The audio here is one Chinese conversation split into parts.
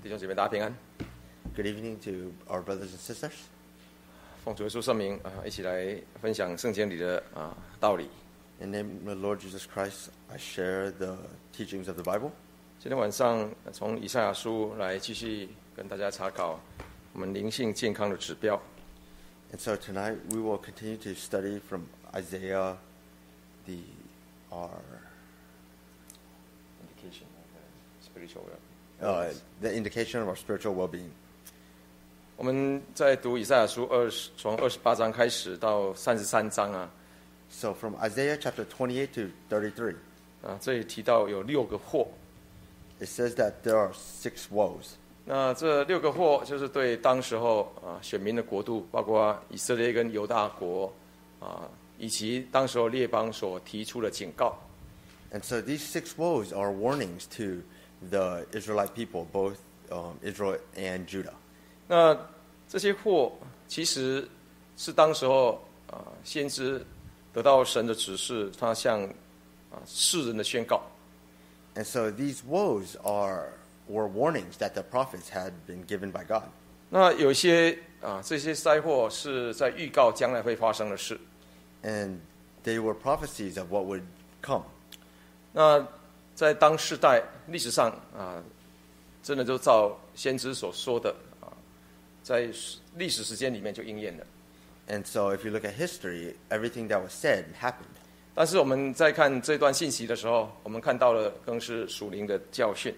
弟兄姐妹，大家平安。 Good evening to our brothers and sisters. 奉主耶稣圣名一起来分享圣经里的道理。 In the name of the Lord Jesus Christ, I share the teachings of the Bible. 今天晚上从以赛亚书来继续跟大家查考我们灵性健康的指标。 And so tonight we will continue to study from Isaiah, our indication of spiritual the indication of our spiritual well-being. 我们在读以赛亚书从28章开始到33章 So from Isaiah chapter 28 to 33, 这里提到有6个祸。 it says that there are 6 woes. 那这6个祸就是对当时候选民的国度，包括以色列跟犹大国以及当时候列邦所提出的警告。 And so these 6 woes are warnings to the Israelite people, both Israel and Judah. 那这些祸其实是当时候先知得到神的指示，他向世人的宣告。 And so these woes were warnings that the prophets had been given by God. 那有一些这些灾祸是在预告将来会发生的事。 And they were prophecies of what would come. 那在当世代历史上真的就照先知所说的在历史时间里面就应验了。 And so if you look at history, everything that was said happened. 但是我们在看这段信息的时候，我们看到了更是属灵的教训。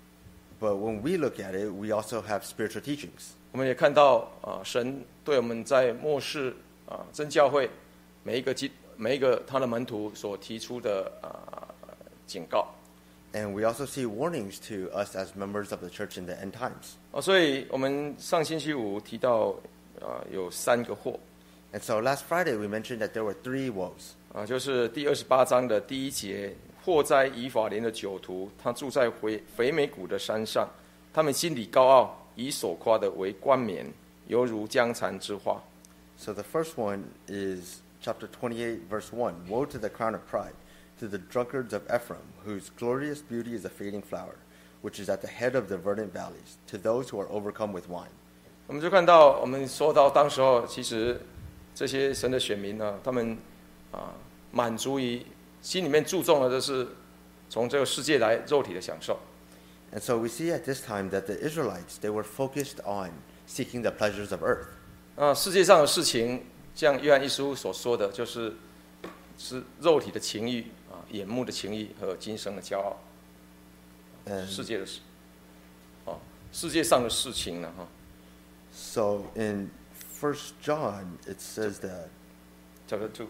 But when we look at it, we also have spiritual teachings. 我们也看到神对我们在末世真教会每一个他的门徒所提出的警告。 And we also see warnings to us as members of the church in the end times. 所以我们上星期五提到有3个祸。 And so last Friday we mentioned that there were 3 woes. 就是第28章的第1节，祸哉以法莲的酒徒，他住在肥美谷的山上，他们心里高傲，以所夸的为冠冕，犹如江蚕之花。 So the first one is chapter 28, verse 1. Woe to the crown of pride, to the drunkards of Ephraim, whose glorious beauty is a fading flower, which is at the head of the verdant valleys, to those who are overcome with wine. 我们就看到，我们说到当时候，其实这些神的选民他们满足于心里面注重的就是从这个世界来肉体的享受。 And so we see at this time that the Israelites, they were focused on seeking the pleasures of earth. 世界上的事情，像约翰一书所说的，是肉体的情欲眼目的情欲和今生的骄傲。世界的事，世界上的事情呢 So in 1 John, it says that Chapter 2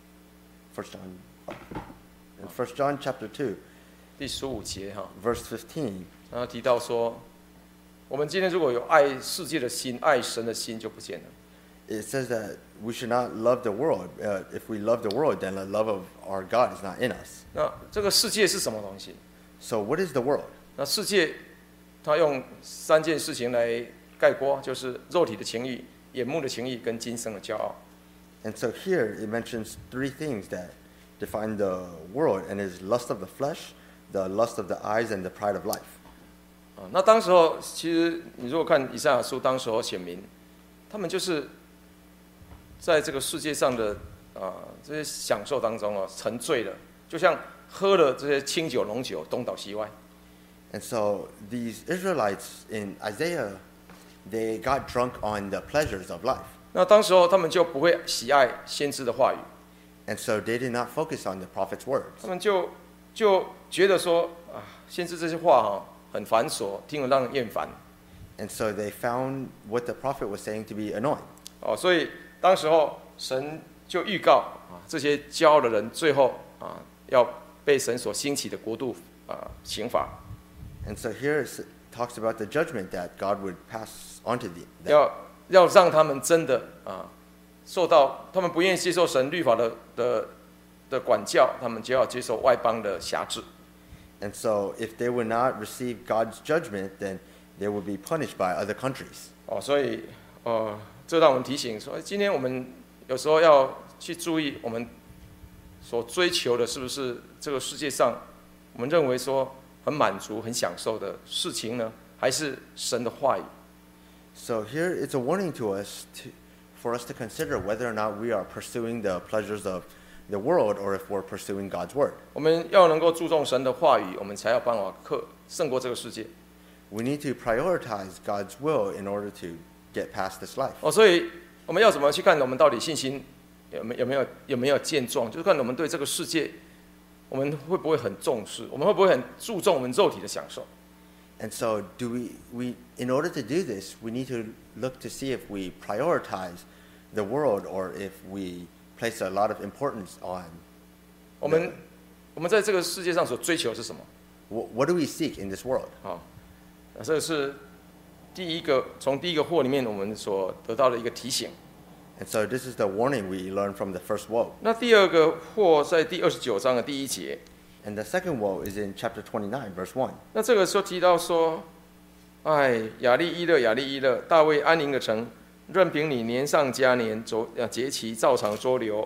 in 1 John chapter 2, 第15节 verse 15, 然后提到说，我们今天如果有爱世界的心，爱神的心就不见了。 it says that we should not love the world. If we love the world, then the love of our God is not in us. 那这个世界是什么东西？ So what is the world? 那世界，它用3件事情来概括，就是肉体的情欲、眼目的情欲跟今生的骄傲。 And so here it mentions 3 things that define the world, and is lust of the flesh, the lust of the eyes, and the pride of life. 那当时候，其实你如果看以赛亚书，当时候选民，他们就是在这个世界上的这些享受当中沉醉了，就像喝了这些清酒、浓酒，东倒西歪。 And so these Israelites in Isaiah, they got drunk on the pleasures of life. 那当时候他们就不会喜爱先知的话语， And so they did not focus on the prophet's words. 他们就觉得说先知这些话很繁琐，听了让人厌烦。 And so they found what the prophet was saying to be annoying. 所以当時候神就預告這些驕傲的人最後要被神所興起的國度刑罰。 And so here it talks about the judgment that God would pass on to them. 要讓他們真的受到，他們不願意接受神律法的管教，他們就要接受外邦的轄制。 And so if they would not receive God's judgment, then they would be punished by other countries. 所以這讓我們提醒說，今天我們有時候要去注意，我們所追求的是不是這個世界上我們認為說很滿足、很享受的事情呢？ 还是神的话语？ So here it's a warning to us for us to consider whether or not we are pursuing the pleasures of the world or if we're pursuing God's word. 我们要能够注重神的话语，我们才有办法胜过这个世界。 We need to prioritize God's will in order to get past this life. 所以我们要怎么去看我们到底信心有没有健壮？就是看我们对这个世界，我们会不会很重视？我们会不会很注重我们肉体的享受？ And so do we in order to do this, we need to look to see if we prioritize the world or if we place a lot of importance on 我们在这个世界上所追求的是什么？ what do we seek in this world? 这是从第一个祸里面我们所得到的一个提醒。 And so this is the warning we learn from the first woe. 那第二个祸在第29章的第1节。 And the second woe is in chapter 29, verse 1. 那这个时候提到说，亚利伊勒，亚利伊勒，大卫安宁的城，任凭你年上加年，节期照常周流。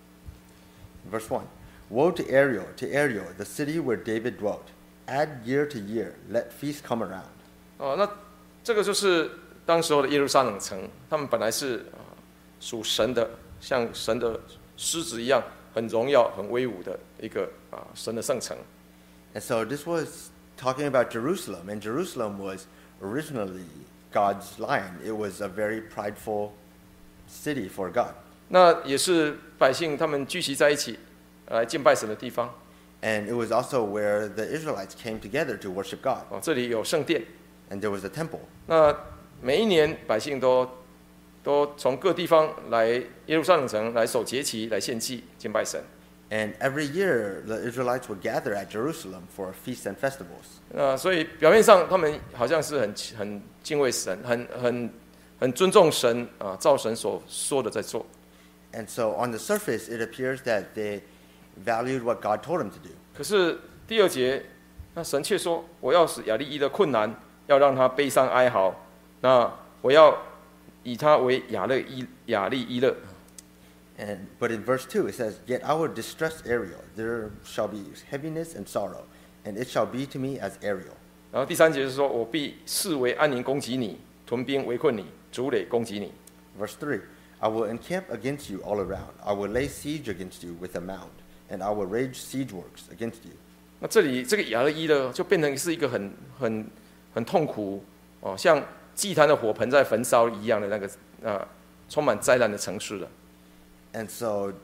Verse 1. Woe to Ariel, the city where David dwelt. Add year to year, let feasts come around. 那这个就是当时候的耶路撒冷城，他们本来是属神的，像神的狮子一样，很荣耀、很威武的一个神的圣城。 And so this was talking about Jerusalem, and Jerusalem was originally God's lion. It was a very prideful city for God. 那也是百姓他们聚集在一起来敬拜神的地方。 And it was also where the Israelites came together to worship God. 这里有圣殿。 And there was a temple. 那每一年百姓都从各地方来耶路撒冷城来守节期，来献祭敬拜神。 And every year the Israelites would gather at Jerusalem for feasts and festivals. 所以表面上他们好像是很敬畏神，很尊重神照神所说的在做。 And so on the surface it appears that they valued what God told them to do. 可是第2节，那神却说：“我要使亚利伊勒困难，要让他悲伤哀嚎。那我要以他为亚利伊勒。” But in verse 2 it says, Yet I will distress Ariel. There shall be heaviness and sorrow, and it shall be to me as Ariel. 然后第3节是说：“我必视为安宁攻击你，屯兵围困你，筑垒攻击你。” Verse 3, I will encamp against you all around. I will lay siege against you with a mound, and I will rage siege works against you. 那这里这个亚利伊勒就变成是一个很痛苦像祭坛的火盆在焚烧一样的那个充满灾难的城市了。 And so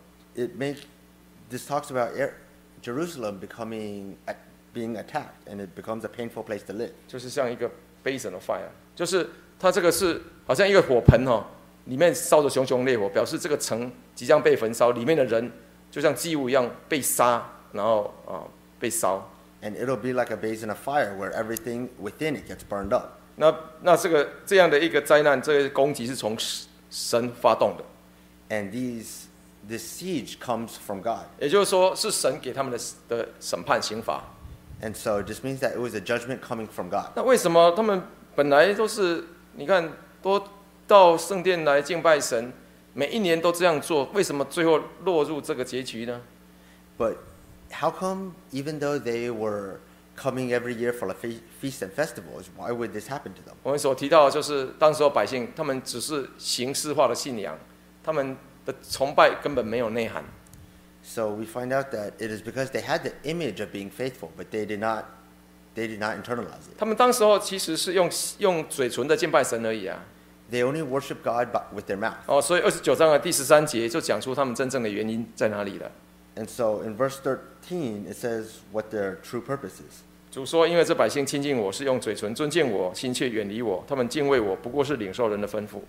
this talks about Jerusalem being attacked, and it becomes a painful place to live. 就是像一个 basin of fire， 就是它这个是好像一个火盆里面烧着熊熊烈火，表示这个城即将被焚烧，里面的人就像祭物一样被杀，然后被烧。 And it'll be like a basin of fire where everything within it gets burned up. 那这样的一个灾难，这个攻击是从神发动的。 And this siege comes from God. 也就是说，是神给他们的审判刑罚。 And so this means that it was a judgment coming from God. 那为什么他们本来都是你看都到圣殿来敬拜神，每一年都这样做，为什么最后落入这个结局呢？ But how come, even though they were coming every year for the feasts and festivals, why would this happen to them? 我们所提到的就是当时候百姓，他们只是形式化的信仰，他们的崇拜根本没有内涵。 So we find out that it is because they had the image of being faithful, but they did not internalize it. 他们当时候其实是用嘴唇的敬拜神而已啊。 They only worship God with their mouth. 所以29章的第13节就讲出他们真正的原因在哪里了。 And so in verse 13 it says what their true purpose is. 主说：“因为这百姓亲近我，是用嘴唇尊敬我，心却远离我。他们敬畏我，不过是领受人的吩咐。”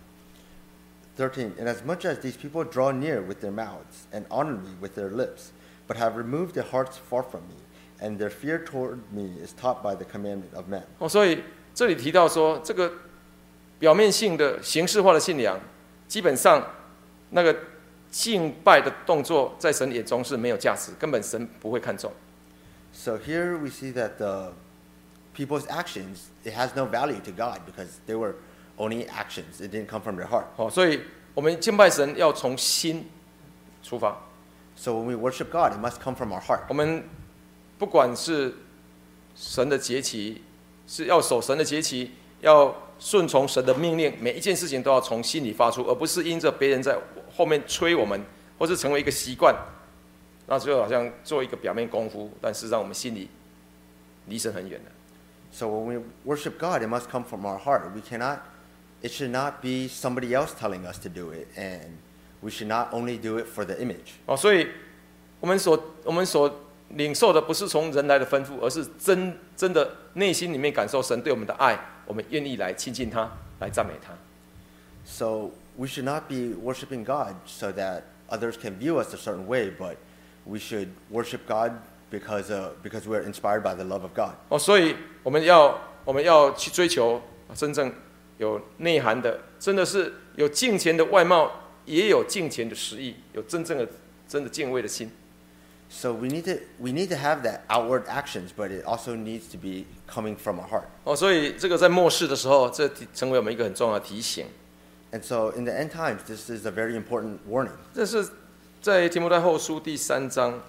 13, And as much as these people draw near with their mouths and honor me with their lips, but have removed their hearts far from me, and their fear toward me is taught by the commandment of men. 所以这里提到说，这个表面性的形式化的信仰，基本上那个敬拜的动作，在神眼中是没有价值，根本神不会看重。 So here we see that the people's actions, it has no value to God because they were only actions. It didn't come from their heart. 所以我们敬拜神要从心出发。 So when we worship God, it must come from our heart. 我们不管是神的节期、 是要守神的节期，要顺从神的命令，每一件事情都要从心里发出，而不是因着别人在后面催我们，或是成为一个习惯，那就好像做一个表面功夫，但事实上我们心里离神很远的。 So when we worship God, it must come from our heart. It should not be somebody else telling us to do it, and we should not only do it for the image. 所以我们所领受的不是从人来的吩咐，而是真的内心里面感受神对我们的爱，我们愿意来亲近他，来赞美他。 So we should not be worshiping God so that others can view us a certain way, but we should worship God because we're inspired by the love of God. 所以我们要去追求真正有内涵的，真的是有敬虔的外貌，也有敬虔的实意，有真的敬畏的心。 So we need to have that outward actions, but it also needs to be coming from our heart. 所以这个在末世的时候，这成为我们一个很重要的提醒。 And so in the end times, this is a very important warning. 这是在提摩太后书第3章。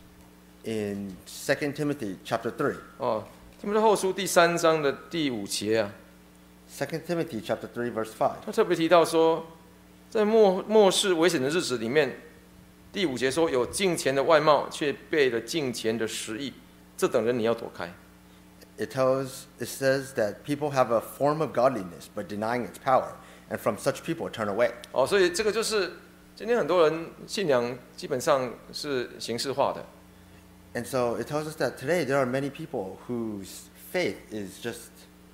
In 2 Timothy chapter 3. 提摩太后书第3章的第5节啊。 2 Timothy chapter 3 verse 5. 他特别提到说，在末世危险的日子里面。第5节说，有敬虔的外貌，却背了敬虔的实意，这等人你要躲开。 It says that people have a form of godliness, but denying its power, and from such people turn away. 所以这个就是今天很多人信仰基本上是形式化的。 And so it tells us that today there are many people whose faith is just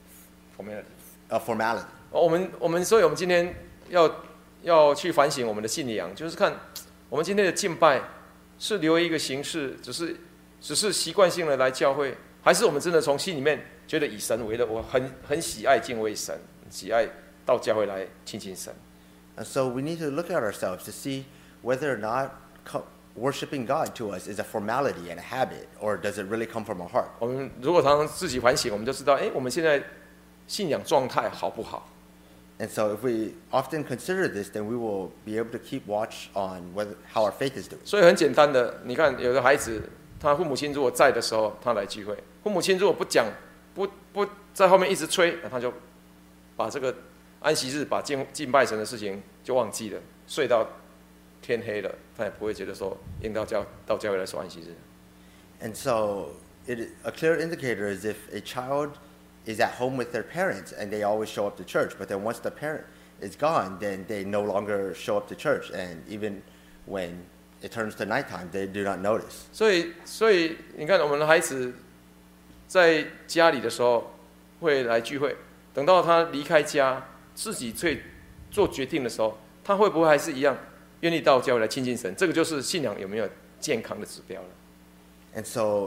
a formality. 所以我们今天要去反省我们的信仰，就是看。我们今天的敬拜是留一个形式，只是习惯性的来教会，还是我们真的从心里面觉得以神为乐？我很喜爱敬畏神，喜爱到教会来亲近神。 And so we need to look at ourselves to see whether or not worshiping God to us is a formality and a habit, or does it really come from our heart? 我们如果常常自己反省，我们就知道，我们现在信仰状态好不好？ And so if we often consider this, then we will be able to keep watch on how our faith is doing. 所以很简单的，你看有的孩子，他父母亲如果在的时候，他来聚会；父母亲如果不讲，不在后面一直催，那他就把这个安息日、把敬拜神的事情就忘记了，睡到天黑了，他也不会觉得说应到教会来守安息日。 And so a clear indicator is if a child is at home with their parents and they always show up to church, but then once the parent is gone, then they no longer show up to church, and even when it turns to nighttime, they do not notice. 所以你看，我们的孩子在家里的时候会来聚会，等到他离开家自己做决定的时候，他会不会还是一样愿意到教会来亲近神？这个就是信仰有没有健康的指标了。 And so,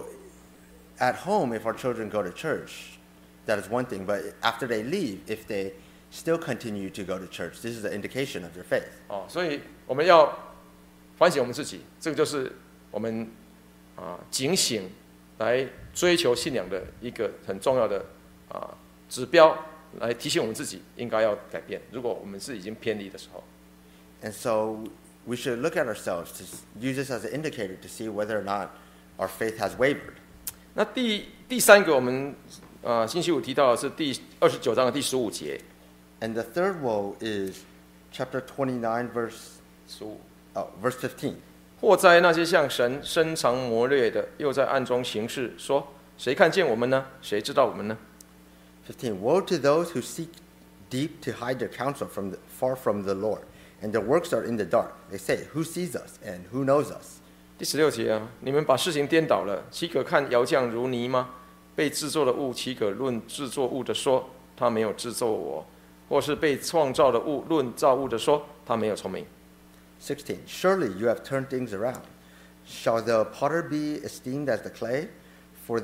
at home, if our children go to church, that is one thing, but after they leave, if they still continue to go to church, this is an indication of their faith. 所以我们要反省我们自己，这个就是我们警醒来追求信仰的一个很重要的指标，来提醒我们自己应该要改变。如果我们是已经偏离的时候 ，and so we should look at ourselves to use this as an indicator to see whether or not our faith has wavered. 那第三个我们星期五提到的是第29章的第15节。 And the third woe is chapter 29, verse 15. 祸哉那些向神伸长谋略的，又在暗中行事，说谁看见我们呢？谁知道我们呢？ 15. Woe to those who seek deep to hide their counsel far from the Lord, and their works are in the dark. They say, Who sees us, and who knows us? 第16节你们把事情颠倒了，岂可看窑匠如泥吗？被制作的物，岂可论制作物的说他没有制作我？或是被创造的物论造物的说他没有聪明 ？16. Surely you have turned things around. Shall the potter be esteemed as the clay? For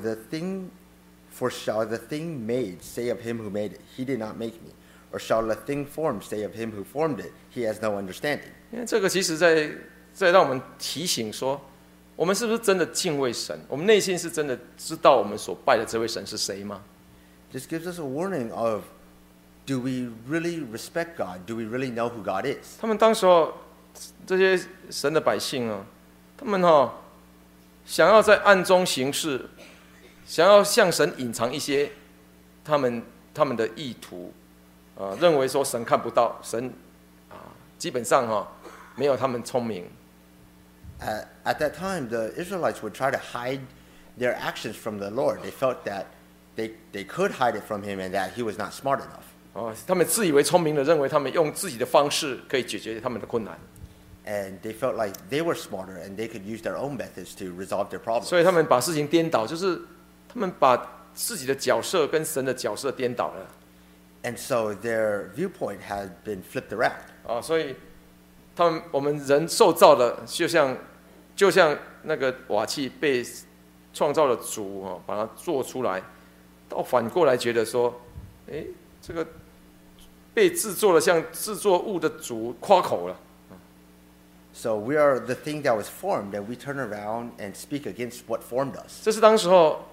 shall the thing made say of him who made it, He did not make me? Or shall the thing formed say of him who formed it, He has no understanding? 因为这个其实在让我们提醒说，我们是不是真的敬畏神？我们内心是真的知道我们所拜的这位神是谁吗？ This gives us a warning of, do we really respect God? Do we really know who God is? 他们当时候这些神的百姓啊，他们想要在暗中行事，想要向神隐藏一些他们的意图，认为说神看不到，神基本上没有他们聪明。 At that time, the Israelites would try to hide their actions from the Lord. They felt that they could hide it from him and that he was not smart enough. 他们自以为聪明的认为他们用自己的方式可以解决他们的困难。 And they felt like they were smarter and they could use their own methods to resolve their problems. 所以他们把事情颠倒，就是他们把自己的角色跟神的角色颠倒了。 And so their viewpoint had been flipped around. 所以我们人受造的就像那个瓦器被创造的主把它做出来，到反过来觉得说，这个被制作的像制作物的主夸口了。 So we are the thing that was formed, and we turn around and speak against what formed us. 这是当时候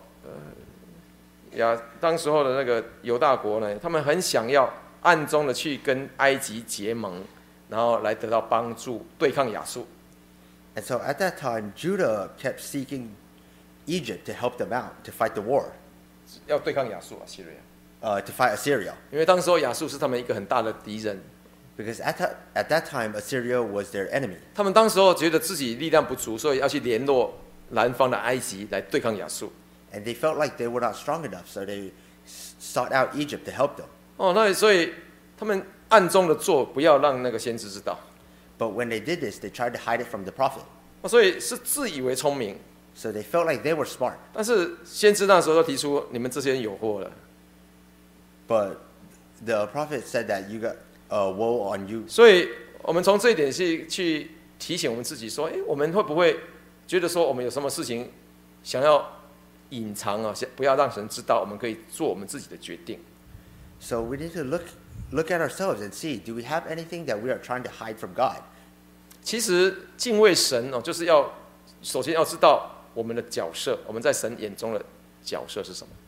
的那个犹大国呢，他们很想要暗中的去跟埃及结盟，然后来得到帮助，对抗亚述。 And so at that time, Judah kept seeking Egypt to help them out to fight the war. 要对抗亚述Syria. To fight Assyria. 因为当时候亚述是他们一个很大的敌人。 Because at that time, Assyria was their enemy. 他们当时候觉得自己力量不足，所以要去联络南方的埃及来对抗亚述。 And they felt like they were not strong enough, so they sought out Egypt to help them. 那所以他们暗中的做，不要让那个先知知道。 But when they did this, they tried to hide it from the prophet. 所以是自以为聪明。 So they felt like they were smart. 但是先知那时候就提出，你们这些人有祸了。 But the prophet said that you got woe on you. 所以我们从这一点去提醒我们自己说，我们会不会觉得说，我们有什么事情想要隐藏不要让神知道，我们可以做我们自己的决定。 So we need to look at ourselves and see, do we have anything that we are trying to hide from God? 其实敬畏神就是首先要知道我们的角色，我们在神眼中的角色是什么。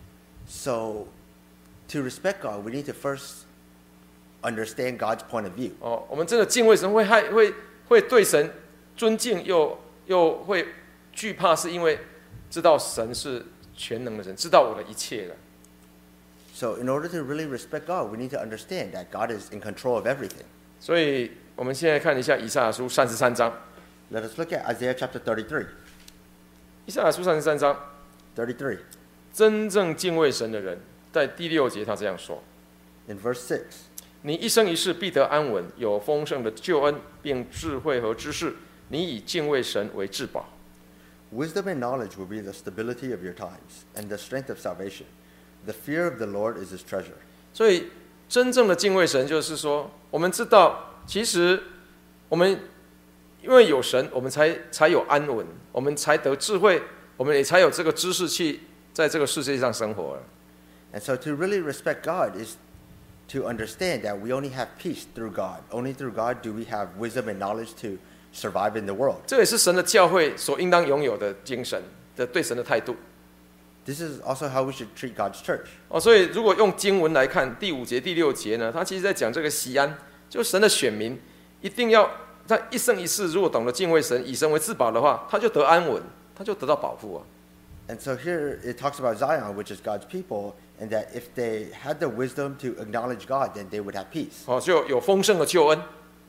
So to respect God, we need to first understand God's point of view. 我们真的敬畏神，会对神尊敬，又会惧怕，是因为知道神是全能的神，知道我的一切了。 So in order to really respect God, we need to understand that God is in control of everything. 所以我们现在看一下以赛亚书33章。 Let us look at Isaiah chapter 33. 以赛亚书33章 33. 真正敬畏神的人，在第6节他这样说 In verse 6. 你一生一世必得安稳，有丰盛的救恩，并智慧和知识。你以敬畏神为至宝。 Wisdom and knowledge will be the stability of your times, and the strength of salvation. The fear of the Lord is his treasure. 所以真正的敬畏神，就是说，我们知道，其实我们因为有神，我们才有安稳，我们才得智慧，我们也才有这个知识去在这个世界上生活了。 And so to really respect God is to understand that we only have peace through God. Only through God do we have wisdom and knowledge to survive in the world. 这也是神的教会所应当拥有的精神的对神的态度。 This is also how we should treat God's church. 所以如果用经文来看第5节、第6节呢，他其实在讲这个锡安，就是神的选民一定要在一生一世，如果懂得敬畏神，以神为至宝的话，他就得安稳，他就得到保护。 And so here it talks about Zion, which is God's people, and that if they had the wisdom to acknowledge God, then they would have peace. 就有丰盛的救恩，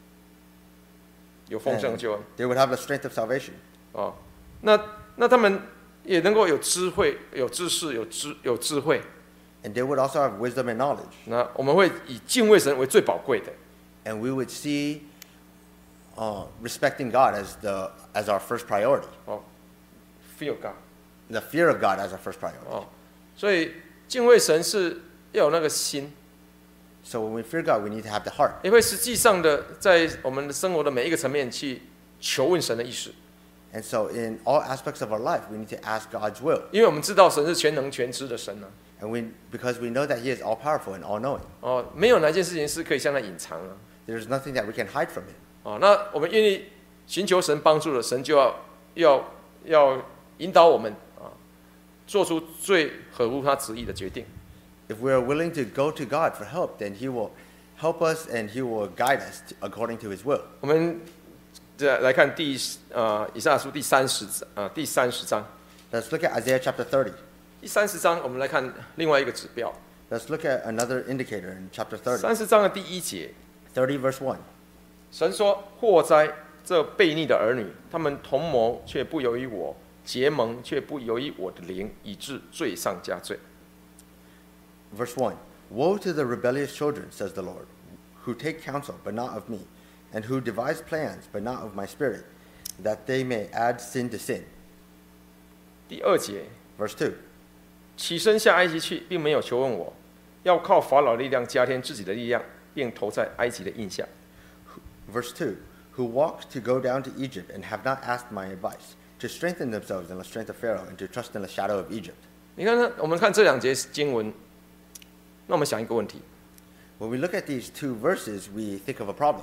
有丰盛的救恩。 They would have the strength of salvation. 那他们也能够有智慧、有知识、有智慧。 And they would also have wisdom and knowledge. 那我们会以敬畏神为最宝贵的。 And we would see respecting God as our first priority. Fear God. The fear of God as our first priority. 所以敬畏神是要有那个心。 So when we fear God, we need to have the heart. 也会实际上的在我们生活的每一个层面去求问神的意思。 And so in all aspects of our life, we need to ask God's will. 因为我们知道神是全能全知的神呢。 And because we know that He is all powerful and all knowing. 没有哪件事情是可以向他隐藏的。 There's nothing that we can hide from Him. 那我们愿意寻求神帮助的，神就要引导我们做出最合乎他旨意的决定。 If we are willing to go to God for help, then He will help us and He will guide us according to His will. 我们来看以赛亚书第30章。 Let's look at Isaiah chapter 30. 第30章，我们来看另外一个指标。 Let's look at another indicator in chapter 30. 30章的第1节， 30 verse 1. 神说：“祸哉，这悖逆的儿女，他们同谋却不由于我，结盟却不由于我的灵，以致罪上加罪。” Verse 1. Woe to the rebellious children, says the Lord, who take counsel, but not of me, and who devise plans, but not of my spirit, that they may add sin to sin. 第2节， Verse 2. 起身下埃及去，并没有求问我，要靠法老力量加添自己的力量，并投在埃及的印下。 Verse 2. Who walked to go down to Egypt, and have not asked my advice, to strengthen themselves in the strength of Pharaoh, and to trust in the shadow of Egypt. 你看呢？我们看这2节经文，那我们想一个问题： When we look at these two verses, we think of a problem.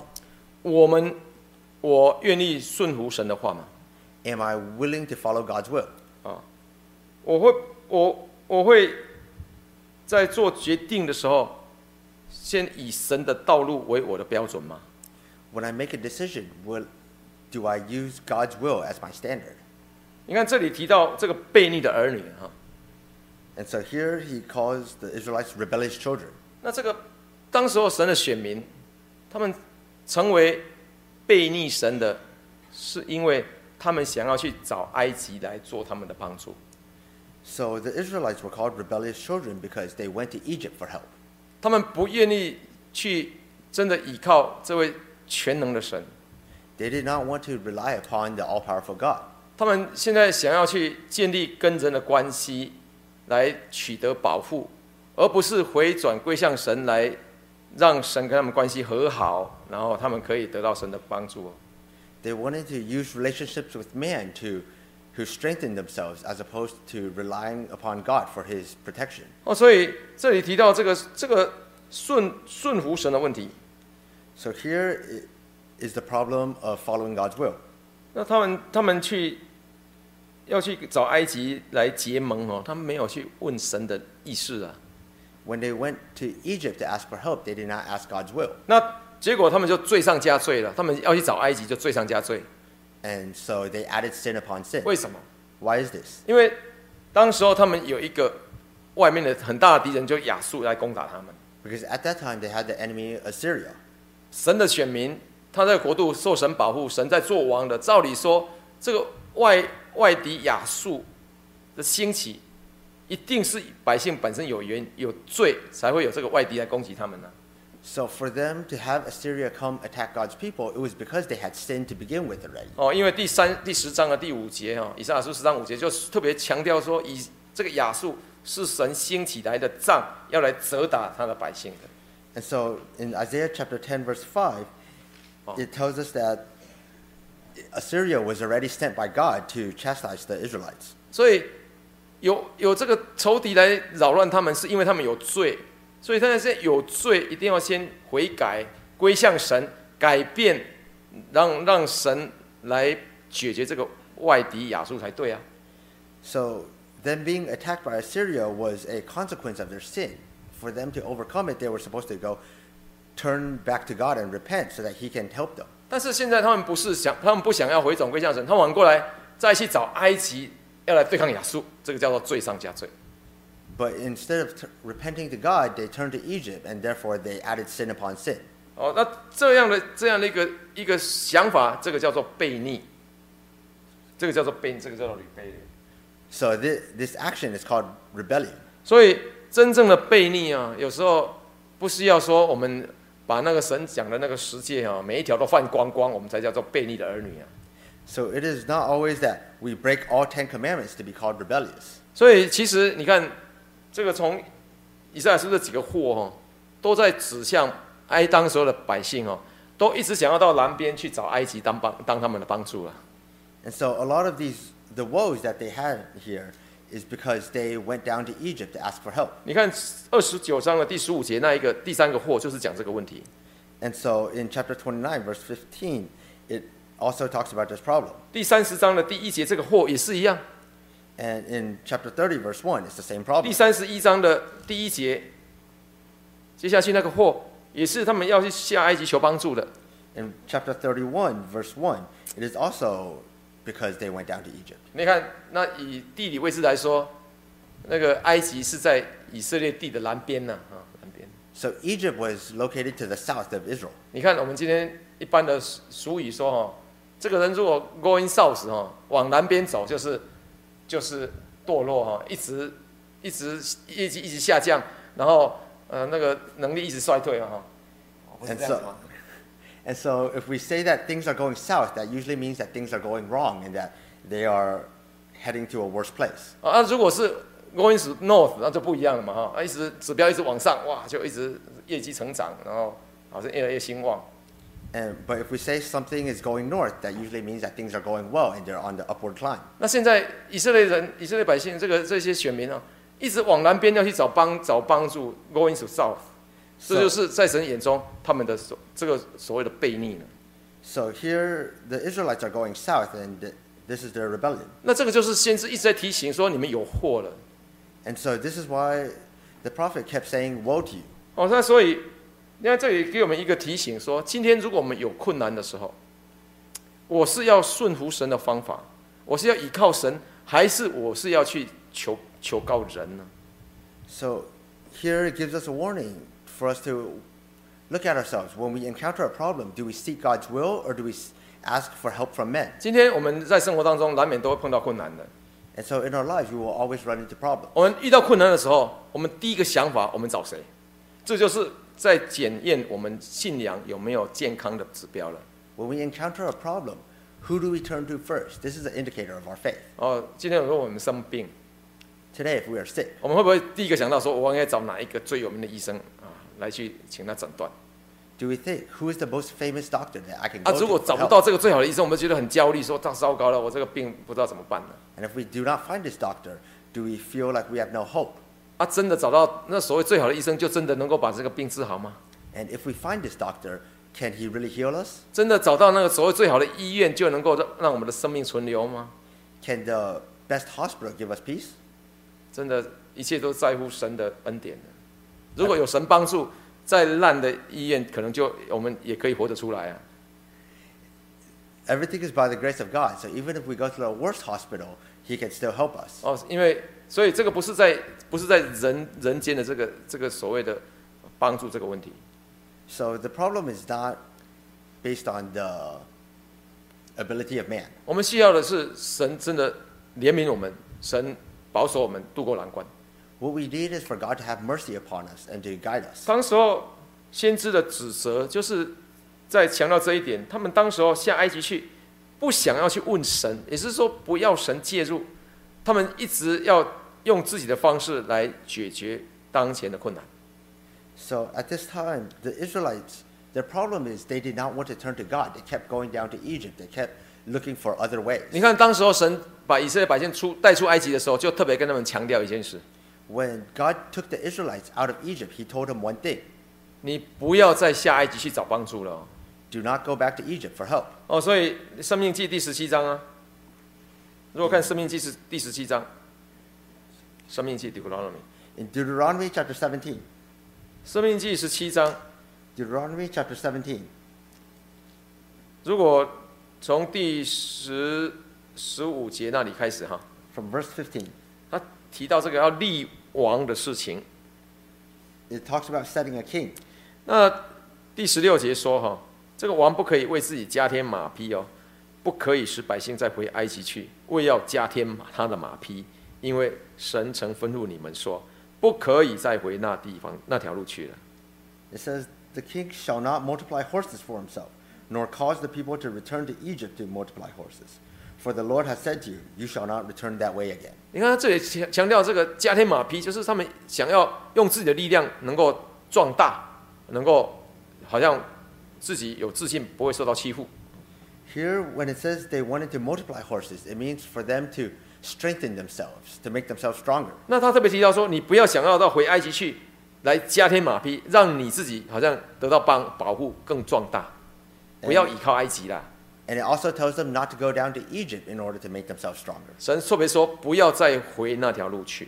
我愿意顺服神的话吗？ Am I willing to follow God's will? 我会在做决定的时候，先以神的道路为我的标准吗？ When I make a decision, do I use God's will as my standard? 你看这里提到这个悖逆的儿女哈， And so here he calls the Israelites rebellious children. 那这个当时候神的选民，他们成为悖逆神的，是因为他们想要去找埃及来做他们的帮助。 So the Israelites were called rebellious children because they went to Egypt for help. 他们不愿意去真的依靠这位全能的神， They did not want to rely upon the all-powerful God. 他们现在想要去建立跟人的关系，来取得保护，而不是回转归向神，来让神跟他们关系和好，然后他们可以得到神的帮助。 They wanted to use relationships with man who strengthened themselves as opposed to relying upon God for his protection. 所以这里提到这个顺服神的问题。 So here is the problem of following God's will. 那他们要去找埃及来结盟哦，他们没有去问神的意思啊。 When they went to Egypt to ask for help, they did not ask God's will. 那结果他们就罪上加罪了，他们要去找埃及就罪上加罪。 And so they added sin upon sin. 为什么？ Why is this? 因为当时候他们有一个外面的很大的敌人，就亚述来攻打他们。 Because at that time they had the enemy Assyria. 神的选民，他在国度受神保护，神在做王的。照理说，这个外敌亚述的兴起，一定是百姓本身有罪，才会有这个外敌来攻击他们呢、 So for them to have Assyria come attack God's people, it was because they had sinned to begin with already. 因为第10章的第5节以赛亚书10章5节就特别强调说，以这个亚述是神兴起来的杖，要来责打他的百姓的。 And so in Isaiah chapter 10 verse 5, it tells us that Assyria was already sent by God to chastise the Israelites. 所以有这个仇敌来扰乱他们，是因为他们有罪。所以他现在有罪，一定要先悔改，归向神，改变，让神来解决这个外敌亚述才对啊。 So them being attacked by Assyria was a consequence of their sin. For them to overcome it, they were supposed to go turn back to God and repent so that He can help them. 但是现在他们不想要回转归向神，他们反过来再去找埃及，要来对抗亚述，这个叫做罪上加罪。 But instead of repenting to God, they turned to Egypt, and therefore they added sin upon sin. 那这样的一个想法，这个叫做悖逆，这个叫做悖逆，这个叫做rebellion。 So this action is called rebellion. 所以真正的悖逆啊，有时候不是要说我们把那个神讲的那个十诫啊，每一条都犯光光，我们才叫做悖逆的儿女啊。 So it is not always that we break all 10 commandments to be called rebellious. 所以其实你看，这个从以赛亚书这几个祸都在指向当时候的百姓都一直想要到南边去找埃及当他们的帮助了。 And so a lot of the woes that they had here is because they went down to Egypt to ask for help. 你看29章的第15节那一个第3个祸就是讲这个问题。 And so in chapter 29 verse 15, it also talks about this problem. 第30章的第1节这个祸也是一样。 And in chapter 30 verse 1, it's the same problem. 第31章的第1节，接下去那个祸也是他们要去下埃及求帮助的。 In chapter 31 verse 1, it is also because they went down to Egypt. 你看，那以地理位置来说， 那个埃及是在以色列地的南边呢，南边。 So Egypt was located to the south of Israel. 你看我们今天一般的俗语说这个人如果 going south 往南边走就是堕落一直业绩一直下降，然后那个能力一直衰退不是这样子吗？ And so if we say that things are going south, that usually means that things are going wrong and that they are heading to a worse place. 如果是 going north 那就不一样了嘛一直指标一直往上，哇，就一直业绩成长，然后好像越来越兴旺。 But if we say something is going north, that usually means that things are going well and they're on the upward climb. 那现在以色列百姓这些选民一直往南边要去找帮助 going to south， 这就是在神眼中他们的这个所谓的悖逆呢。 So here the Israelites are going south, and this is their rebellion. 那这个就是先知一直在提醒说你们有祸了。 And so this is why the prophet kept saying, "Woe to you." 那所以你看这里给我们一个提醒说，今天如果我们有困难的时候，我是要顺服神的方法，我是要依靠神，还是我是要去求告人呢？ So here it gives us a warning for us to look at ourselves. When we encounter a problem, do we seek God's will or do we ask for help from men? 今天我们在生活当中难免都会碰到困难的。 And so in our lives, we will always run into problems. 我们遇到困难的时候，我们第一个想法，我们找谁？这就是在检验我们信仰有没有健康的指标了。 When we encounter a problem, who do we turn to first? This is an indicator of our faith. 今天如果我们生病， Today, if we are sick, 我们会不会第一个想到说，我应该找哪一个最有名的医生来去请他诊断？ do we think, who is the most famous doctor that I can go 如果 to 找 for 不到 help? 这个最好的医生，我们觉得很焦虑，说糟糕了，我这个病不知道怎么办了。 And if we do not find this doctor, do we feel like we have no hope? 真的找到那所谓最好的医生，就真的能够把这个病治好吗？ And if we find this doctor, can he really heal us? 真的找到那个所谓最好的医院，就能够让我们的生命存留吗？ Can the best hospital give us peace? 真的，一切都在乎神的恩典。如果有神帮助，再烂的医院，可能我们也可以活得出来啊。 Everything is by the grace of God. So even if we go to the worst hospital, He can still help us. 所以这个不是在人间的这个所谓的帮助这个问题。 So the problem is not based on the ability of man. 我们需要的是神真的怜悯我们，神保守我们渡过难关。 What we need is for God to have mercy upon us and to guide us. 当时候先知的指责就是在强调这一点，他们当时候下埃及去，不想要去问神，也是说不要神介入，他们一直要用自己的方式来解决当前的困难。 So at this time, the Israelites, their problem is they did not want to turn to God. They kept going down to Egypt. They kept looking for other ways. 你看，当时候神把以色列百姓带出埃及的时候，就特别跟他们强调一件事： When God took the Israelites out of Egypt, He told them one thing: 你不要再下埃及去找帮助了。 do not go back to Egypt for help. 所以申命记第17章如果看申命记是第17章，申命记 Deuteronomy， In Deuteronomy chapter 17, 申命记17章， Deuteronomy chapter 17, 如果从第15节那里开始 from verse 15, 他提到这个要立王的事情。 it talks about setting a king. 那第16节说这个王不可以为自己加添马匹不可以使百姓再回埃及去，为要加添他的马匹，因为神曾吩咐你们说，不可以再回那地方那条路去了。 It says, the king shall not multiply horses for himself, nor cause the people to return to Egypt to multiply horses. For the Lord has said to you, you shall not return that way again. 你看这里强调这个加添马匹，就是他们想要用自己的力量能够壮大，能够好像自己有自信，不会受到欺负。 Here, when it says they wanted to multiply horses, it means for them to strengthen themselves, to make themselves stronger. 那他特别提到说，你不要想要到回埃及去，来加添马匹，让你自己好像得到保护更壮大，不要依靠埃及啦。 And it also tells them not to go down to Egypt in order to make themselves stronger. 神特别说，不要再回那条路去。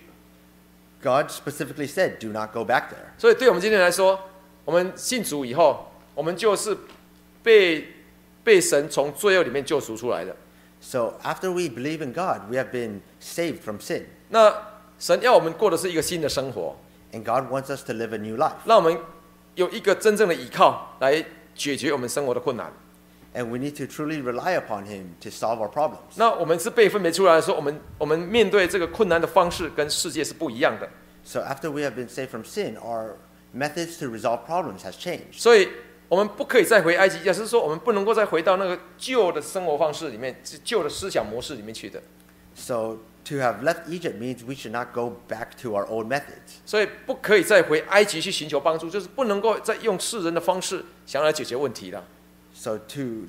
God specifically said, do not go back there. 所以对我们今天来说，我们信主以后，我们就是被神从罪恶里面救赎出来的。 So after we believe in God, we have been saved from sin. 那神要我们过的是一个新的生活， And God wants us to live a new life. 让我们有一个真正的依靠来解决我们生活的困难。 And we need to truly rely upon Him to solve our problems. 那我们是被分别出来的时候，我们面对这个困难的方式跟世界是不一样的。 So after we have been saved from sin, our methods to resolve problems has changed. 所以我们不可以再回埃及，也就是说，我们不能够再回到那个旧的生活方式里面、旧的思想模式里面去的。 So to have left Egypt means we should not go back to our old methods. 所以不可以再回埃及去寻求帮助，就是不能够再用世人的方式想要来解决问题了。 So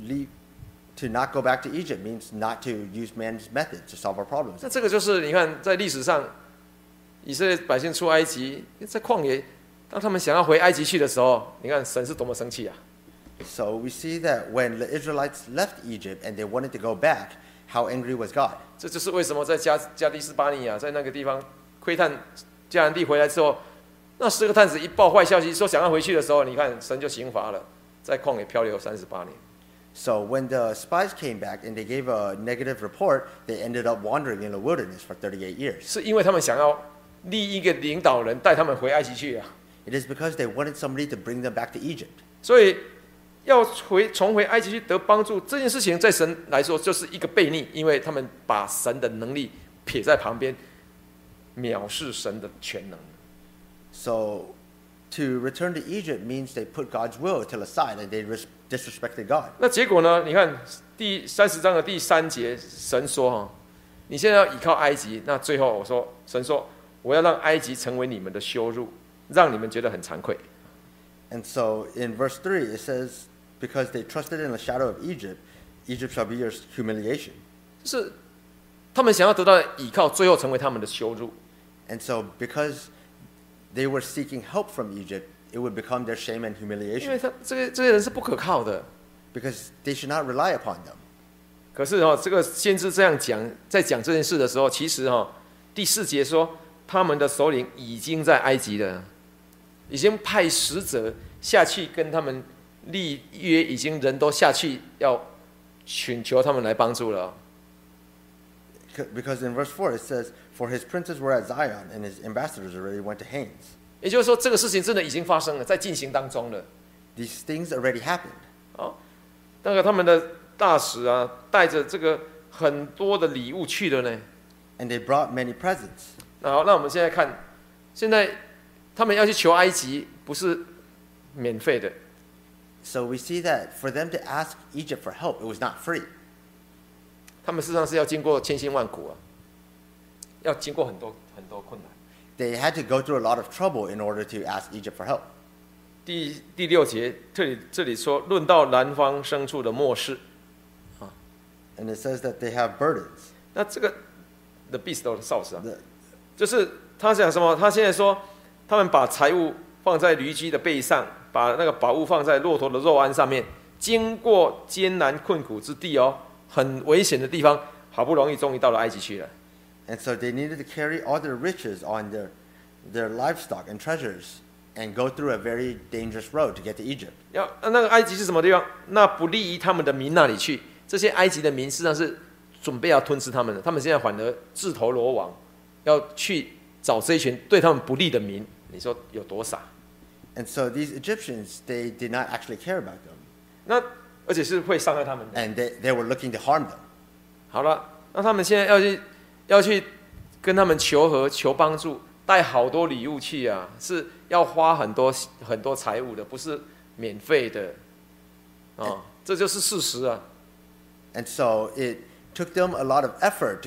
to not go back to Egypt means not to use man's methods to solve our problems. 那这个就是你看，在历史上，以色列百姓出埃及，在旷野，当他们想要回埃及去的时候，你看神是多么生气啊！ So we see that when the Israelites left Egypt and they wanted to go back, how angry was God? 这就是为什么在加利斯巴尼亚，在那个地方窥探迦南地回来之后，那10个探子一报坏消息，说想要回去的时候，你看神就刑罚了，在旷野漂流38年。 So when the spies came back and they gave a negative report, they ended up wandering in the wilderness for 38 years. 是因为他们想要立一个领导人带他们回埃及去啊， It is because they wanted somebody to bring them back to Egypt. 所以要重回埃及去得帮助这件事情，在神来说就是一个悖逆，因为他们把神的能力撇在旁边，藐视神的全能。 So to return to Egypt means they put God's will to the side and they disrespected God. 那结果呢？你看第30章的第3节，神说：“哈，你现在要倚靠埃及。”那最后神说：“我要让埃及成为你们的羞辱，让你们觉得很惭愧。” And so in verse 3 it says, because they trusted in the shadow of Egypt, Egypt shall be your humiliation. 就是他们想要得到倚靠，最后成为他们的羞辱。 And so because they were seeking help from Egypt, it would become their shame and 因为 humiliation. 这些人是不可靠的。 Because they should not rely upon them. 可是这个先知这样讲，在讲这件事的时候，其实第4节说，他们的首领已经在埃及了，已经派使者下去跟他们立约，已经人都下去要请求他们来帮助了。 Because in verse 4 it says, for his princes were at Zion and his ambassadors already went to Hanes. 也就是说，这个事情真的已经发生了，在进行当中了。 These things already happened. 那个他们的大使啊，带着这个很多的礼物去了呢。 And they brought many presents. 好，那我们现在看，现在他们要去求埃及，不是免费的。 So we see that for them to ask Egypt for help, it was not free. 他们事实上是要经过千辛万苦啊，要经过很多困难。 They had to go through a lot of trouble in order to ask Egypt for help. 第6节，这里说，论到南方牲畜的末世， And it says that they have burdens. 那这个 the beast of the south 啊， The- 就是他讲什么？他现在说，他们把财物放在驴驹的背上，把那个宝物放在骆驼的肉鞍上面，经过艰难困苦之地很危险的地方，好不容易终于到了埃及去了。 And so they needed to carry all their riches on their livestock and treasures and go through a very dangerous road to get to Egypt. 那个埃及是什么地方？那不利于他们的民那里去。这些埃及的民实际上是准备要吞噬他们的，他们现在反而自投罗网，要去找这一群对他们不利的民。你说有多傻？ And so these Egyptians, they did not actually care about them. 那而且是会伤害他们的。 And they were looking to harm them. 好了，那他们现在要去跟他们求和、求帮助，带好多礼物去啊，是要花很多财物的，不是免费的这就是事实啊。 And so it took them a lot of effort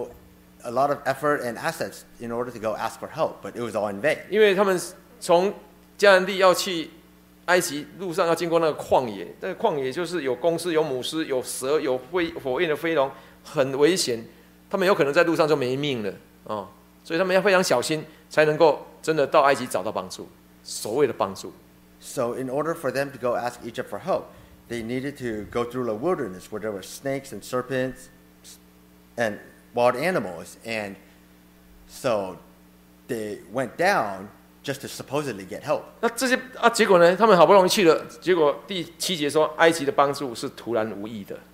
and assets in order to go ask for help, but it was all in vain. 因为他们从迦南地要去埃及，路上要经过那个旷野，那个旷野就是有公狮、有母狮、有蛇、有火焰的飞龙，很危险，他们有可能在路上就没命了所以他们要非常小心，才能够真的到埃及找到帮助，所谓的帮助。 So in order for them to go ask Egypt for help, they needed to go through the wilderness where there were snakes and serpents and wild animals. And so they went down just to supposedly get help. 那这些结果呢？他们好不容易去了，结果第7节说，埃及的帮助是突然无意的。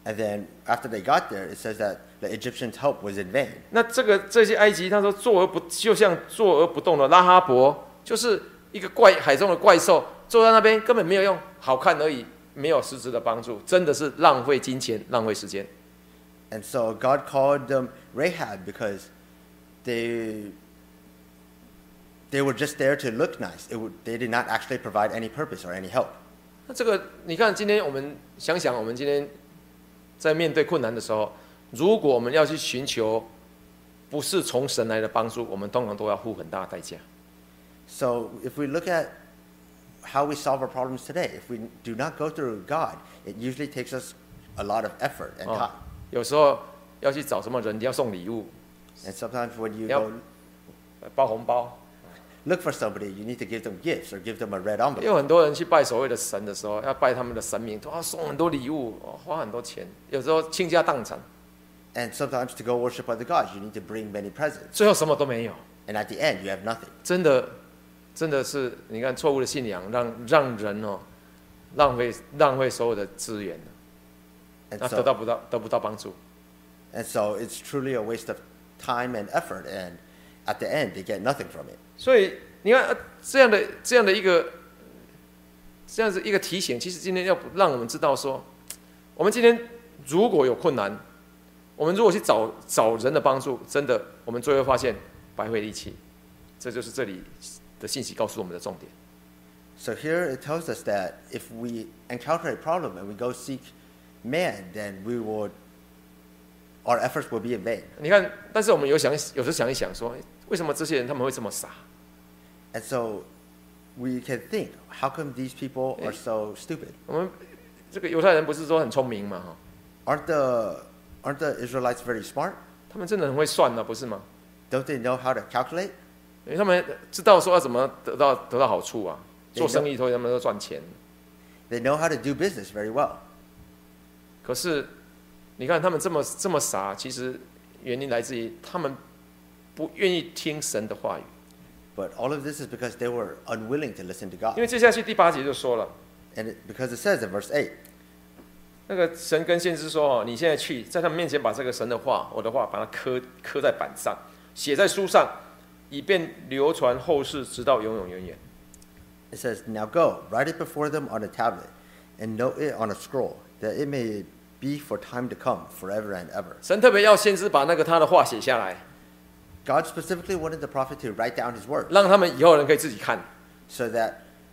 And then after they got there, it says that the Egyptians' help was in vain. 那这些埃及，他说就像坐而不动的拉哈伯，就是一个海中的怪兽，坐在那边根本没有用，好看而已，没有实质的帮助，真的是浪费金钱，浪费时间。 And so God called them Rahab because they were just there to look nice. They did not actually provide any purpose or any help. 那这个你看，今天我们想想，我们今天在面对困难的时候，如果我们要去寻求不是从神来的帮助，我们通常都要付很大的代价。 So if we look at how we solve our problems today, if we do not go through God, it usually takes us a lot of effort and time. 有时候要去找什么人，你要送礼物， And sometimes when you 要 go 包红包。 look for somebody, you need to give them gifts or give them a red envelope. 有很多人去拜所谓的神的时候，要拜他们的神明，都要送很多礼物，花很多钱，有时候倾家荡产， And sometimes to go worship other gods, you need to bring many presents. 最后什么都没有。 And at the end, you have nothing. 真的是，你看错误的信仰让人浪费所有的资源， And 那 so, 得不到帮助。 and so it's truly a waste of time and effort. And at the end, they get nothing from it. 所以你看这样的一个提醒，其实今天要让我们知道说，我们今天如果有困难，我们如果去找人的帮助，真的我们最后发现白费力气。这就是这里的信息告诉我们的重点。 So here it tells us that if we encounter a problem and we go seek man, then our efforts will be in vain. 你看，但是我们有时想一想说，为什么这些人他们会这么傻？ And so we can think, how come these people are so stupid? 我们这个犹太人不是说很聪明吗？ Aren't the Israelites very smart? 他们真的很会算呢，不是吗？ Don't they know how to calculate? 因为他们知道说要怎么得到好处啊，做生意他们都赚钱。 They know how to do business very well. 可是你看他们这么傻，其实原因来自于他们不愿意听神的话语。 But all of this is because they were unwilling to listen to 因 God. 为接下去第8节就说了， And because it says in verse 8, 那个神跟先知说：“你现在去，在他们面前把这个神的话，我的话，把它刻在板上，写在书上，以便流传后世，直到永永远远。” it says, Now go, write it before them on a tablet, and note it on a scroll, that it may be for time to come, forever and ever. 神特别要先知把他的话写下来， God specifically wanted the prophet to write down his words 让他们以后人可以自己看。 so that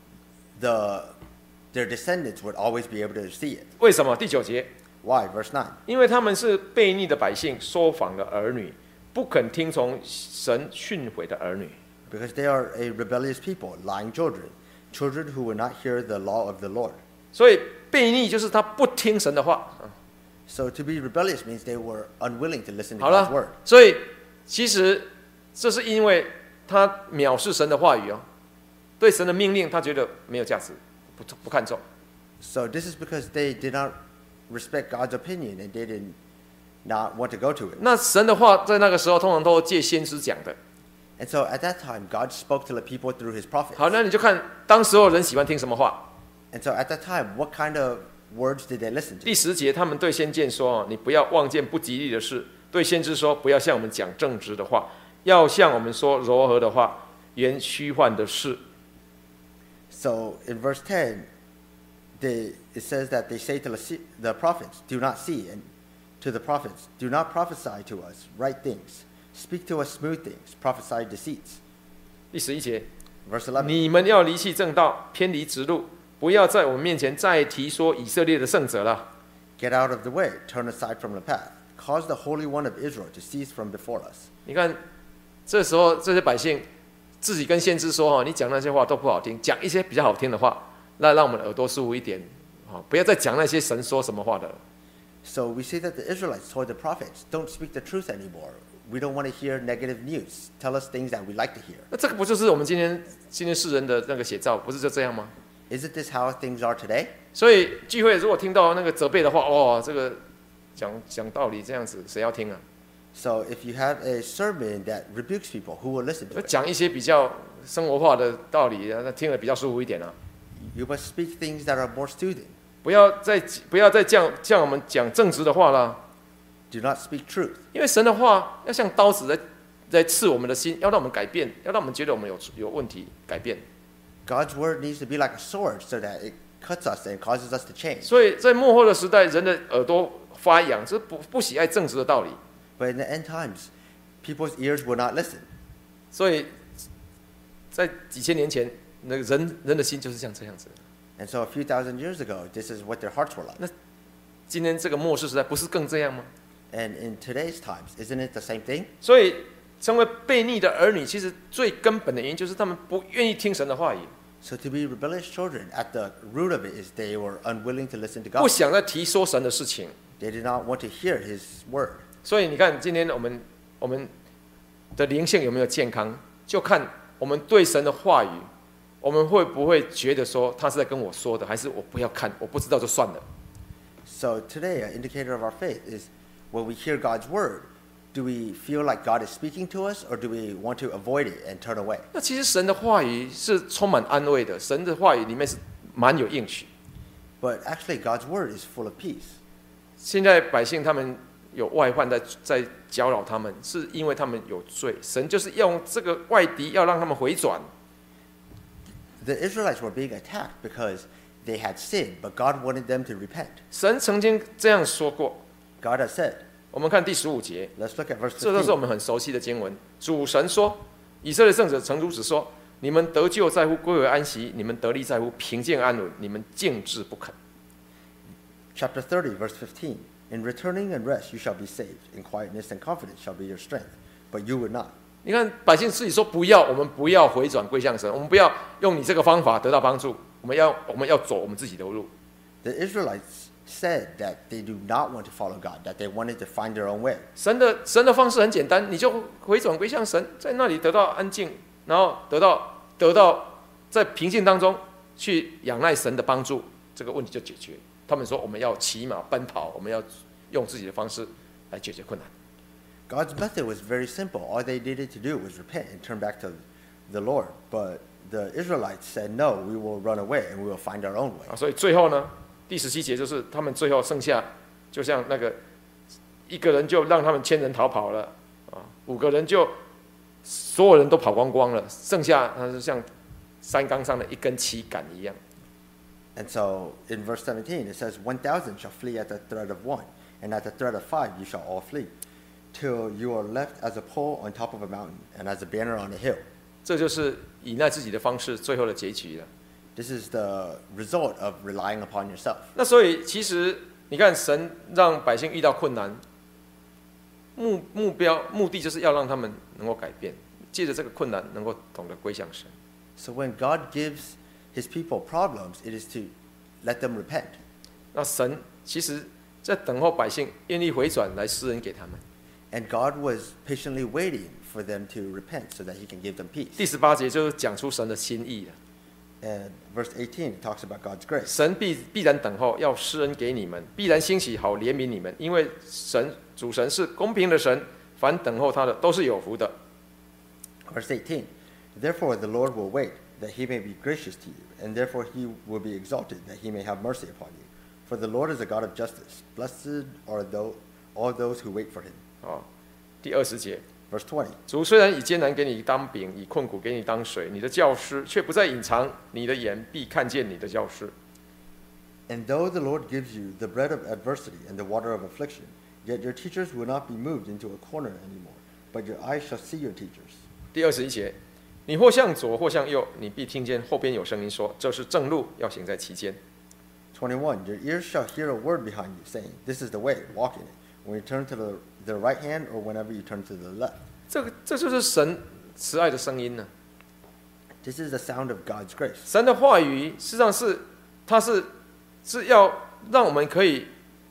their descendants would always be able to see it. 为什么？第9节， Why? Verse 9. 因为他们是悖逆的百姓，说谎的儿女，不肯听从神训诲的儿女。 Because they are a rebellious people, lying children who will not hear the law of the Lord. 所以悖逆就是他不听神的话。 So to be rebellious means they were unwilling to listen to 好 God's word. 了，所以其实这是因为他藐视神的话语哦，对神的命令他觉得没有价值，不看重。 So this is because they did not respect God's opinion and they did not want to go to it. 那神的话在那个时候通常都借先知讲的。 And so at that time, God spoke to the people through his prophets. 好，那你就看当时候人喜欢听什么话。 And so at that time, what kind of words did they listen to? 第10节，他们对先见说：“你不要望见不吉利的事。”对先知说：“不要向我们讲正直的话，要向我们说柔和的话，言虚幻的事。” So in verse 10, it says that they say to the prophets, do not see, and to the prophets, do not prophesy to us right things. Speak to us smooth things, prophesy deceits. 第11节， Verse 11, 你们要离弃正道，偏离直路，不要在我们面前再提说以色列的圣者了。 get out of the way, turn aside from the path. Cause the Holy One of Israel to cease from before us. 你看，这时候这些百姓自己跟先知说：“你讲那些话都不好听，讲一些比较好听的话，那让我们的耳朵舒服一点，不要再讲那些神说什么话的了。” So we see that the Israelites told the prophets, don't speak the truth anymore. We don't want to hear negative news. Tell us things that we like to hear. 那这个不就是我们今天世人的那个写照，不是就这样吗？ Isn't this how things are today? 所以聚会如果听到那个责备的话，哦，这个讲道理这样子，谁要听啊？ So if you have a sermon that rebukes people, who will listen to it? 讲一些比较生活化的道理，那听了比较舒服一点啊。 You must speak things that are more soothing. 不要再叫我们讲正直的话啦。 Do not speak truth. 因为神的话要像刀子在刺我们的心，要让我们改变，要让我们觉得我们有问题，改变。 God's word needs to be like a sword so that it cuts us and causes us to change. 所以在末后的时代，人的耳朵发痒，是不喜爱正直的道理。 But in the end times, people's ears will not listen. 所以在几千年前，那个人的心就是像这样子。 And so a few thousand years ago, this is what their hearts were like. 今天这个末世时代，不是更这样吗？ And in today's times, isn't it the same thing? 所以成为悖逆的儿女，其实最根本的原因就是他们不愿意听神的话语， So to be rebellious children, at the root of it is they were unwilling to listen to 不 God. 想再提说神的事情。 They did not want to hear His word. 所以你看，今天我们的灵性有没有健康，就看我们对神的话语，我们会不会觉得说他是在跟我说的，还是我不要看，我不知道就算了。 So today, an indicator of our faith is when we hear God's word, do we feel like God is speaking to us, or do we want to avoid it and turn away? 那其实神的话语是充满安慰的，神的话语里面是蛮有应许。 But actually, God's word is full of peace. 现在百姓他们有外患在搅扰他们，是因为他们有罪，神就是用这个外敌要让他们回转。 The Israelites were being attacked because they had sinned, but God wanted them to repent. 神曾经这样说过， God has said, 我们看第15节， let's look at verse 这都是我 15. 们很熟悉的经文。主神说：“以色列圣者曾如此说：你们得救在乎归回安息，你们得力在乎平静安稳，你们静志不肯。” Chapter 30, verse 15. In returning and rest you shall be saved. In quietness and confidence shall be your strength. But you would not. 你看百姓自己说不要，我们不要回转归向神，我们不要用你这个方法得到帮助，我们要走我们自己的路。 The Israelites said that they do not want to follow God, that they wanted to find their own way. 神的方式很简单，你就回转归向神，在那里得到安静，然后得到在平静当中去仰赖神的帮助，这个问题就解决。他们说我们要骑马奔跑，我们要用自己的方式来解决困难。 God's method was very simple. All they needed to do was repent and turn back to the Lord. But the Israelites said, no, we will run away and we will find our own way. 所以最后呢，第17节就是他们最后剩下，就像那个一个人就让他们1000人逃跑了，5个人就所有人都跑光光了，剩下他是像山冈上的一根旗杆一样。 And so in verse 17 it says, 1,000 shall flee at the threat of one, and at the threat of 5 you shall all flee, till you are left as a pole on top of a mountain, and as a banner on a hill. 这就是依赖自己的方式最后的结局了。 This is the result of relying upon yourself. 那所以其实你看，神让百姓遇到困难，目的就是要让他们能够改变，借着这个困难能够懂得归向神。 So when God gives His people problems, it is to let them repent. 那神其实在等候百姓愿意回转来施恩给他们。 And God was patiently waiting for them to repent so that He can give them peace. 第18节就是讲出神的心意了。 And verse 18 it talks about God's grace. 神必然等候，要施恩给你们，必然兴起，好怜悯你们，因为主神是公平的神，凡等候他的都是有福的。 Verse 18, therefore the Lord will wait, that He may be gracious to you, and therefore He will be exalted, that He may have mercy upon you. For the Lord is a God of justice. Blessed are all those who wait for Him. 第20节， Verse 20, 主虽然以艰难给你当饼，以困苦给你当水，你的教师却不再隐藏，你的眼必看见你的教师。 and though the Lord gives you the bread of adversity and the water of affliction, yet your teachers will not be moved into a corner anymore, but your eyes shall see your teachers. 第21节，你或向左或向右，你必听见后边有声音说：“这是正路，要行在其间。” 21, your ears shall hear a word behind you, saying, This is the way, walk in it. When you turn to the right hand, or whenever you turn to the left. 这就是神慈爱的声音呢。 This is the sound of God's grace. 神的话语实际上它是要让我们可以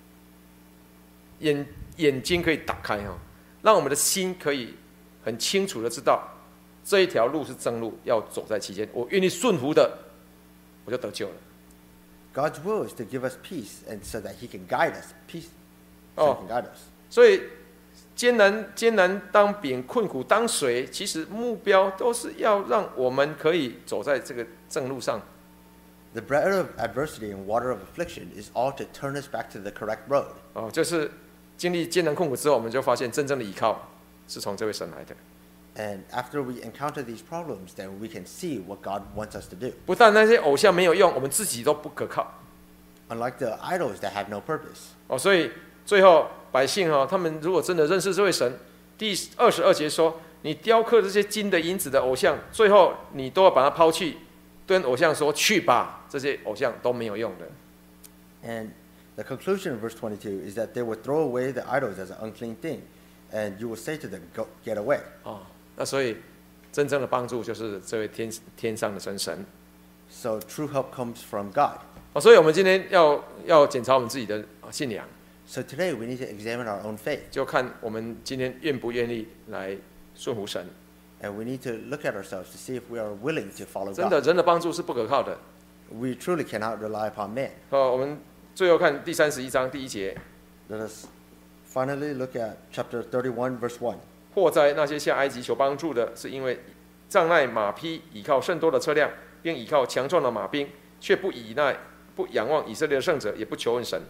眼睛可以打开让我们的心可以很清楚的知道这一条路是正路，要走在其间。我愿意顺服的，我就得救了。 God's will is to give us peace, and so that He can guide us. Peace, so He can guide us. 所以艰难当饼，困苦当水，其实目标都是要让我们可以走在这个正路上， The bread of adversity and water of affliction is all to turn us back to the correct road. 哦，就是经历艰难困苦之后，我们就发现真正的依靠是从这位神来的。 And after we encounter these problems, then we can see what God wants us to do. 不但那些偶像没有用，我们自己都不可靠。 Unlike the idols that have no purpose. 哦，所以最后百姓他们如果真的认识这位神，第22节说，你雕刻这些金的、银子的偶像，最后你都要把它抛弃，跟偶像说去吧，这些偶像都没有用的。 And the conclusion of verse 22 is that they will throw away the idols as an unclean thing, and you will say to them, "Go, get away." 哦，那所以真正的帮助就是这位天上的真神。 So true help comes from God. 哦，所以我们今天要检查我们自己的信仰， So today we need to examine our own faith, 就看我们今天愿不愿意来顺服神。 and we need to look at ourselves to see if we are willing to follow 真的， God. 人的帮助是不可靠的。 We truly cannot rely upon man. 我们最后看第31章第1节， Let us finally look at chapter 31, verse 1. 祸哉那些下埃及求帮助的，是因为仗赖马匹，倚靠甚多的车辆，并倚靠强壮的马兵，却不仰望以色列的圣者，也不求问神。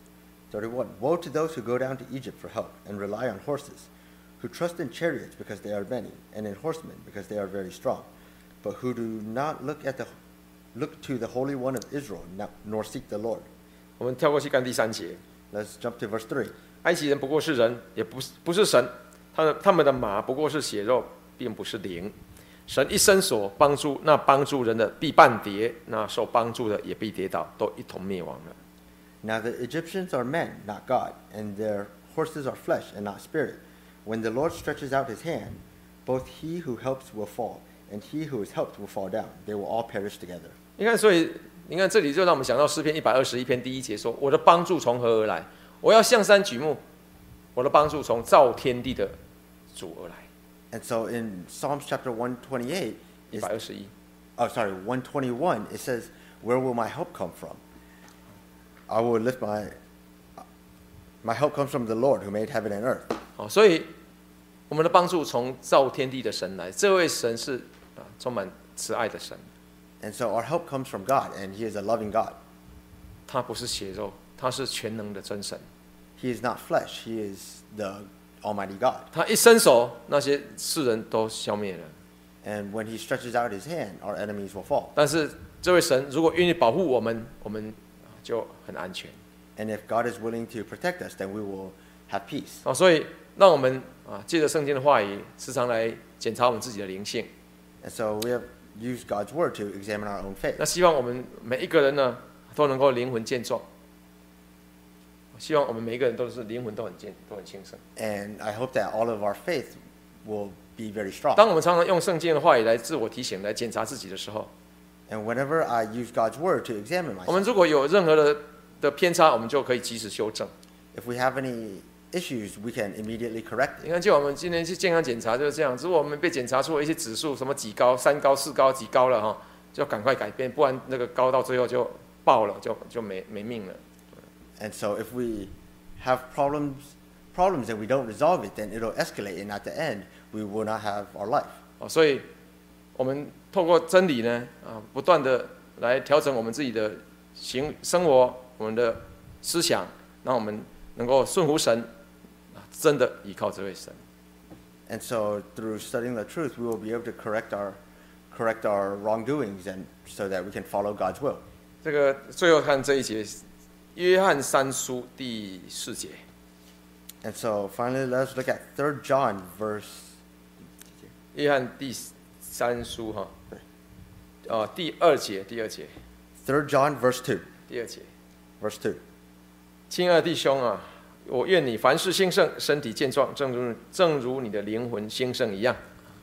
31. Woe to those who go down to Egypt for help and rely on horses, who trust in chariots because they are many, and in horsemen because they are very strong, but who do not look to the Holy One of Israel, nor seek the Lord. 我们跳过去看第3节， Let's jump to verse 3. 埃及人不过是人，也不是神，他们的马不过是血肉，并不是灵。神一伸手帮助，那帮助人的必半跌，那受帮助的也必跌倒，都一同灭亡了。 Now the Egyptians are men, not God, and their horses are flesh and not spirit. When the Lord stretches out his hand, both he who helps will fall, and he who is helped will fall down. They will all perish together. 你看，所以你看这里就让我们想到诗篇121篇第1节说：“我的帮助从何而来？我要向山举目，我的帮助从造天地的主而来。” And so in Psalms chapter 128, 121 121, it says, "Where will my help come from? I will lift my help comes from the Lord who made heaven and earth." 好，所以我们的帮助从造天地的神来，这位神是充满慈爱的神， And so our help comes from God, and he is a loving God. 他不是血肉，他是全能的真神。 He is not flesh, he is the Almighty God. 他一伸手，那些世人都消灭了。 And when he stretches out his hand, our enemies will fall. 但是这位神如果愿意保护我们，我们就很安全。 And if God is willing to protect us, then we will have peace. 所以让我们借着圣经的话语，时常来检查我们自己的灵性。 And so we have used God's word to examine our own faith. 那希望我们每一个人呢，都能够灵魂健壮。希望我们每一个人都是灵魂都很兴盛。 And I hope that all of our faith will be very strong. 当我们常常用圣经的话语来自我提醒、来检查自己的时候， And whenever I use God's word to examine 我们 myself, 如果有任何的偏差，我们就可以及时修正。 if we have any issues, we can immediately correct 你 it. 看，就我们今天去健康检查就是这样，如果我们被检查出了一些指数，什么几高、3高、4高、几高了就赶快改变，不然那个高到最后就爆了，就没命了。 And so if we have problems and we don't resolve it, then it'll escalate, and at the end, we will not have our life. 所以我们透过真理呢，不断的来调整我们自己的生活，我们的思想，让我们能够顺服神，真的依靠这位神。 And so through studying the truth, we will be able to correct our wrongdoings, and so that we can follow God's will. 这个最后看这一节，约翰3书第4节。 And so finally, let's look at 3 John verse. 约翰第3书第2节 3 John verse 2. 第2节。 Verse 2. 亲爱的弟兄啊，我愿你凡事兴盛，身体健壮，正如你的灵魂兴盛一样。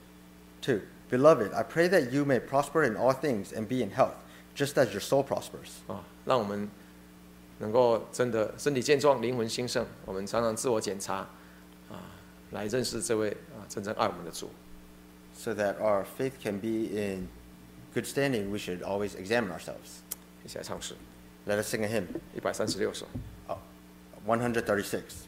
2. Beloved, I pray that you may prosper in all things and be in health, just as your soul prospers. 让我们能够真的身体健壮，灵魂兴盛。我们常常自我检查，来认识这位真正爱我们的主。 So that our faith can be in good standing, we should always examine ourselves. 一起来唱诗， Let us sing a hymn, 136首。 136.